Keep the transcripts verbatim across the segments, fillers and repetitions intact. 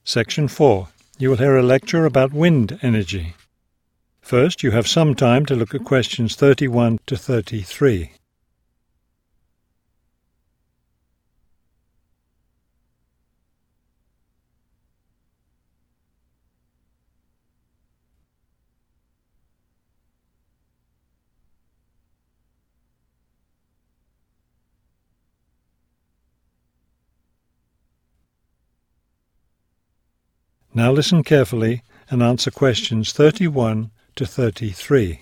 Section four. You will hear a lecture about wind energy. First, you have some time to look at questions thirty-one to thirty-three. Now listen carefully and answer questions thirty-one to thirty-three.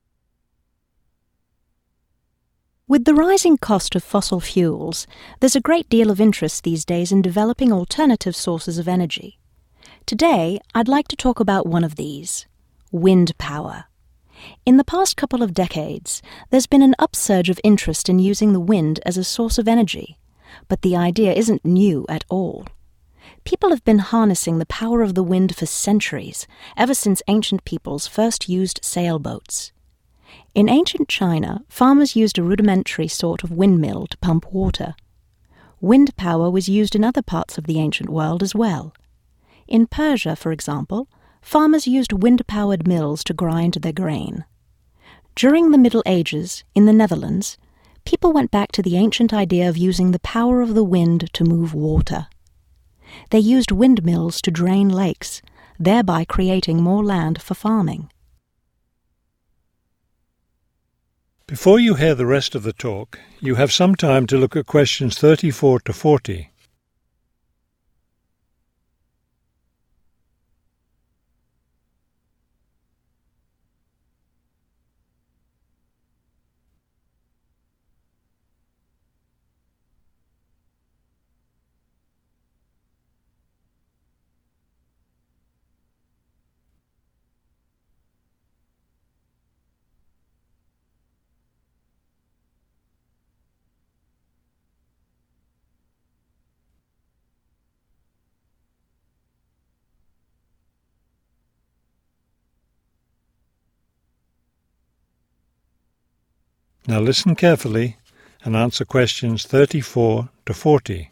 With the rising cost of fossil fuels, there's a great deal of interest these days in developing alternative sources of energy. Today, I'd like to talk about one of these, wind power. In the past couple of decades, there's been an upsurge of interest in using the wind as a source of energy, but the idea isn't new at all. People have been harnessing the power of the wind for centuries, ever since ancient peoples first used sailboats. In ancient China, farmers used a rudimentary sort of windmill to pump water. Wind power was used in other parts of the ancient world as well. In Persia, for example, farmers used wind-powered mills to grind their grain. During the Middle Ages, in the Netherlands, people went back to the ancient idea of using the power of the wind to move water. They used windmills to drain lakes, thereby creating more land for farming. Before you hear the rest of the talk, you have some time to look at questions thirty-four to forty. Now listen carefully and answer questions thirty-four to forty.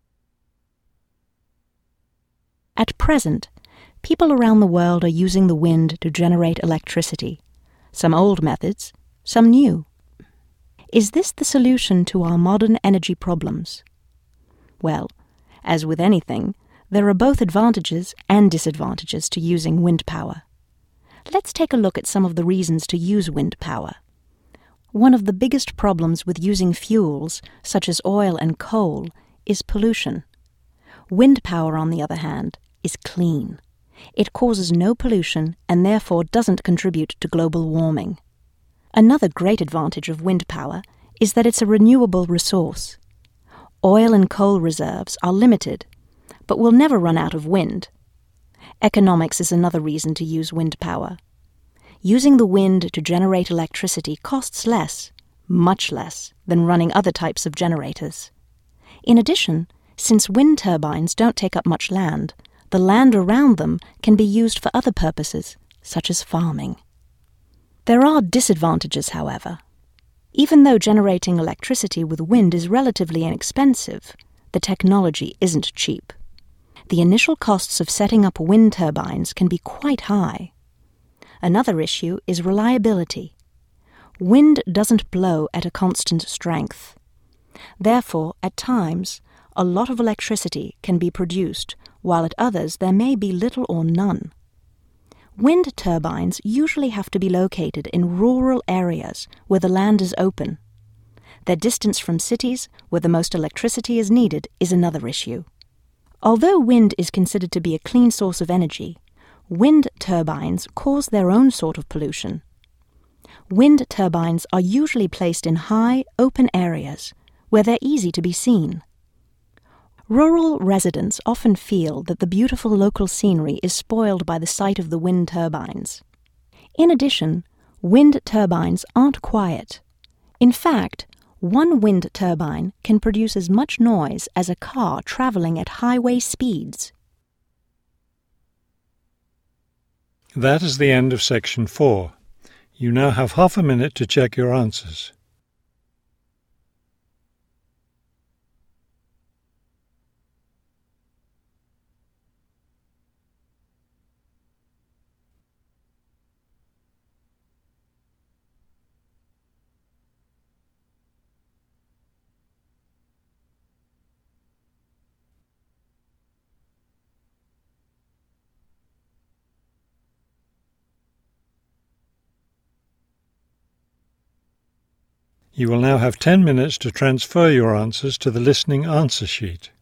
At present, people around the world are using the wind to generate electricity, some old methods, some new. Is this the solution to our modern energy problems? Well, as with anything, there are both advantages and disadvantages to using wind power. Let's take a look at some of the reasons to use wind power. One of the biggest problems with using fuels, such as oil and coal, is pollution. Wind power, on the other hand, is clean. It causes no pollution and therefore doesn't contribute to global warming. Another great advantage of wind power is that it's a renewable resource. Oil and coal reserves are limited, but will never run out of wind. Economics is another reason to use wind power. Using the wind to generate electricity costs less, much less, than running other types of generators. In addition, since wind turbines don't take up much land, the land around them can be used for other purposes, such as farming. There are disadvantages, however. Even though generating electricity with wind is relatively inexpensive, the technology isn't cheap. The initial costs of setting up wind turbines can be quite high. Another issue is reliability. Wind doesn't blow at a constant strength. Therefore, at times, a lot of electricity can be produced, while at others there may be little or none. Wind turbines usually have to be located in rural areas where the land is open. Their distance from cities, where the most electricity is needed, is another issue. Although wind is considered to be a clean source of energy, wind turbines cause their own sort of pollution. Wind turbines are usually placed in high, open areas where they're easy to be seen. Rural residents often feel that the beautiful local scenery is spoiled by the sight of the wind turbines. In addition, wind turbines aren't quiet. In fact, one wind turbine can produce as much noise as a car traveling at highway speeds. That is the end of section four. You now have half a minute to check your answers. You will now have ten minutes to transfer your answers to the listening answer sheet.